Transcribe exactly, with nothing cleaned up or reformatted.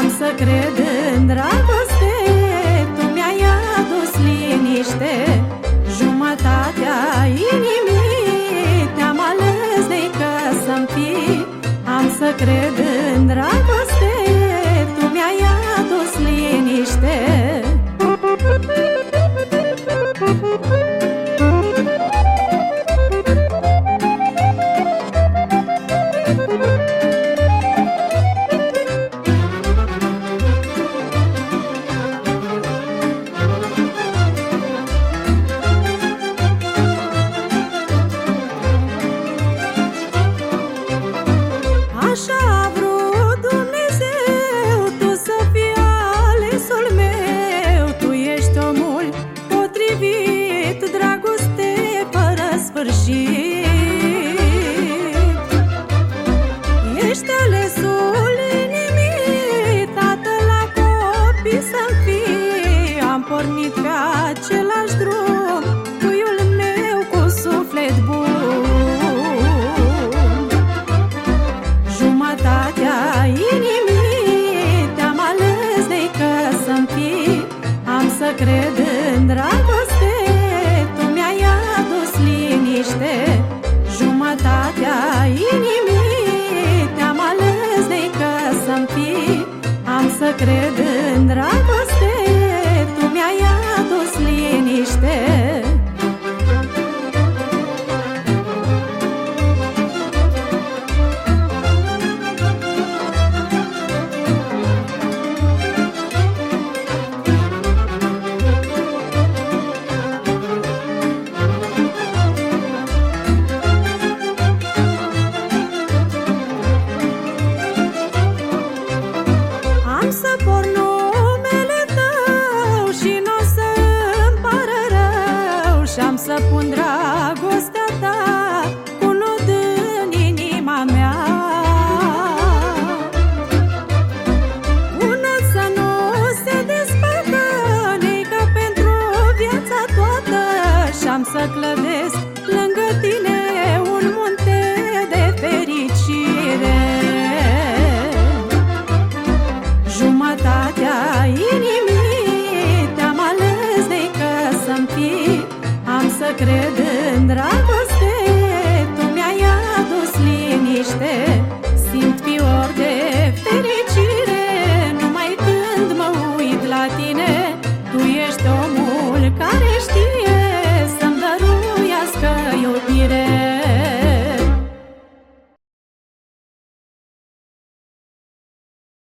Am să cred în dragoste, tu mi-ai adus liniște. Jumătatea inimii te-am ales de că să-mi fii. Am să cred în dragoste, tu mi-ai adus liniște. Așa a vrut Dumnezeu, tu să fii alesul meu. Tu ești omul potrivit, dragoste fără sfârșit. Ești alesul inimii, tată la copii să-mi fii. Am pornit pe același drum, puiul meu cu suflet bun. Jumătatea inimii te-am ales de că să-mi fii. Am să cred în dragoste, tu mi-ai adus liniște. Jumătatea inimii te-am ales de că să-mi fii. Am să cred în dragoste, tu mi-ai adus liniște. Am să por numele tău și n-o să-mi pară rău. Și-am să pun dragostea ta cu nod în inima mea. Un nod să nu se desfacă, nică pentru viața toată. Și-am să clădesc